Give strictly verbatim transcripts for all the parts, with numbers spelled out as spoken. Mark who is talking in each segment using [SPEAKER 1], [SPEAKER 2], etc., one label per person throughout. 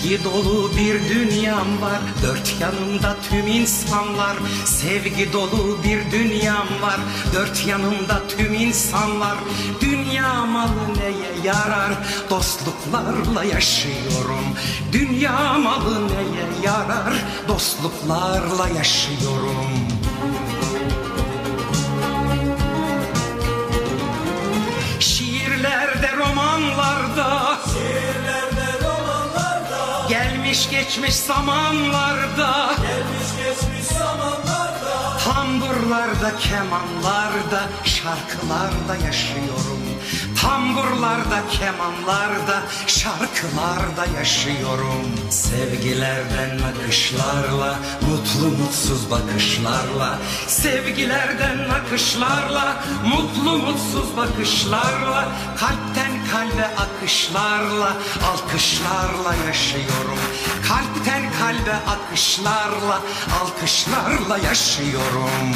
[SPEAKER 1] Sevgi dolu bir dünyam var, dört yanımda tüm insanlar. Sevgi dolu bir dünyam var, dört yanımda tüm insanlar. Dünya malı neye yarar, dostluklarla yaşıyorum. Dünya malı neye yarar, dostluklarla yaşıyorum. Şiirlerde, romanlarda,
[SPEAKER 2] Şiirlerde, romanlarda,
[SPEAKER 1] gelmiş geçmiş zamanlarda,
[SPEAKER 2] gelmiş geçmiş zamanlarda,
[SPEAKER 1] tamburlarda, kemanlarda, şarkılarda yaşıyorum. Tamburlarda, kemanlarda, şarkılarda yaşıyorum. Sevgilerden akışlarla, mutlu mutsuz bakışlarla, sevgilerden akışlarla, mutlu mutsuz bakışlarla, kalpten kalbe akışlarla, alkışlarla yaşıyorum. Kalpten kalbe akışlarla, alkışlarla yaşıyorum.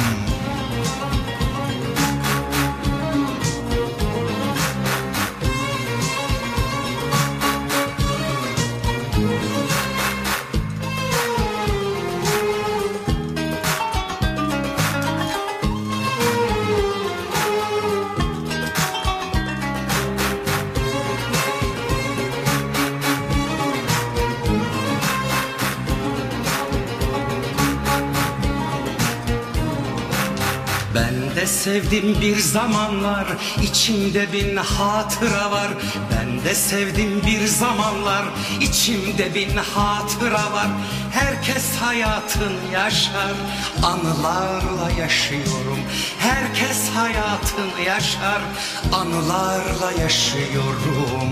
[SPEAKER 1] Ben de sevdim bir zamanlar, içimde bin hatıra var. Ben de sevdim bir zamanlar, içimde bin hatıra var. Herkes hayatını yaşar, anılarla yaşıyorum. Herkes hayatını yaşar, anılarla yaşıyorum.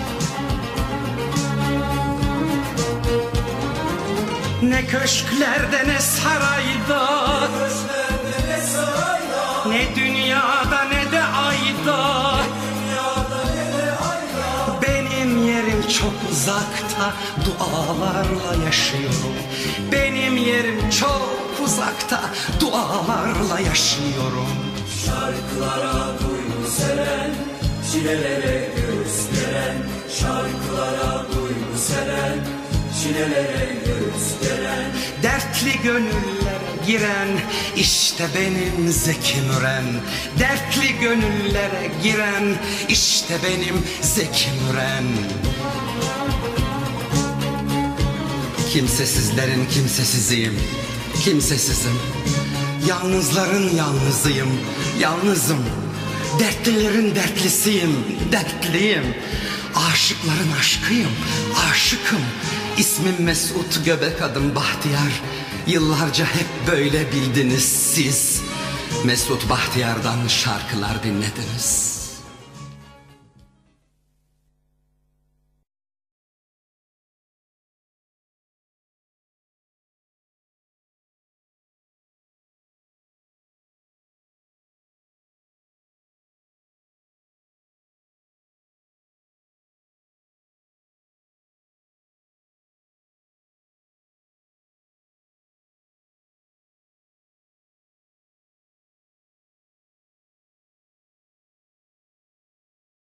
[SPEAKER 1] Ne köşklerde ne sarayda,
[SPEAKER 2] köşklerde ne sarayda,
[SPEAKER 1] ne dünyada ne de ayda,
[SPEAKER 2] dünyada ne de ayda.
[SPEAKER 1] benim yerim çok uzakta, dualarla yaşıyorum. Benim yerim çok uzakta, dualarla yaşıyorum.
[SPEAKER 2] Şarkılara duygu seren, çilelere gösteren, şarkılara duygu seren, çilelere gösteren.
[SPEAKER 1] Dertli gönüllere giren, işte benim Zeki Müren. Dertli gönüllere giren, işte benim Zeki Müren. Kimsesizlerin kimsesiziyim, kimsesizim. Yalnızların yalnızıyım, yalnızım. Dertlilerin dertlisiyim, dertliyim. Aşıkların aşkıyım, aşıkım. İsmim Mesut, göbek adım Bahtiyar. Yıllarca hep böyle bildiniz siz. Mesut Bahtiyar'dan şarkılar dinlediniz.